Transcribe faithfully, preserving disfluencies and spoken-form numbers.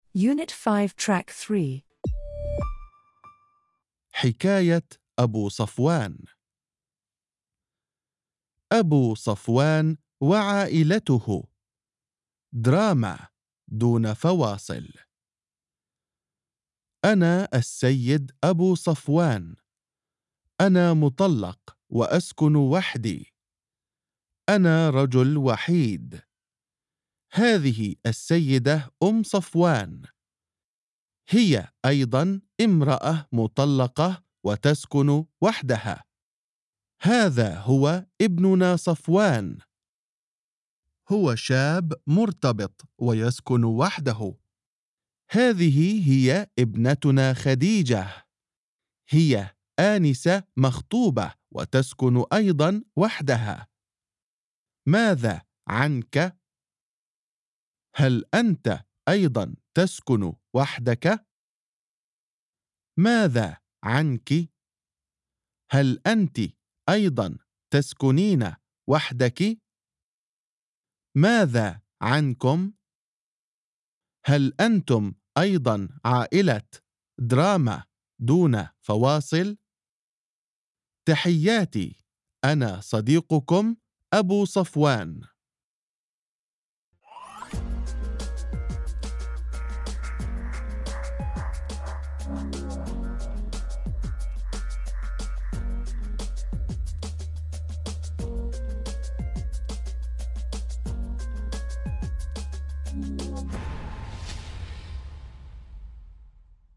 Unit five, Track three. حكاية أبو صفوان. أبو صفوان وعائلته. دراما دون فواصل. أنا السيد أبو صفوان. أنا مطلق وأسكن وحدي. أنا رجل وحيد. هذه السيدة أم صفوان. هي أيضا امرأة مطلقة وتسكن وحدها. هذا هو ابننا صفوان. هو شاب مرتبط ويسكن وحده. هذه هي ابنتنا خديجة. هي آنسة مخطوبة وتسكن أيضا وحدها. ماذا عنك؟ هل أنت أيضا تسكن وحدك؟ ماذا عنك؟ هل أنت أيضا تسكنين وحدك؟ ماذا عنكم؟ هل أنتم أيضا عائلة دراما دون فواصل؟ تحياتي، أنا صديقكم أبو صفوان.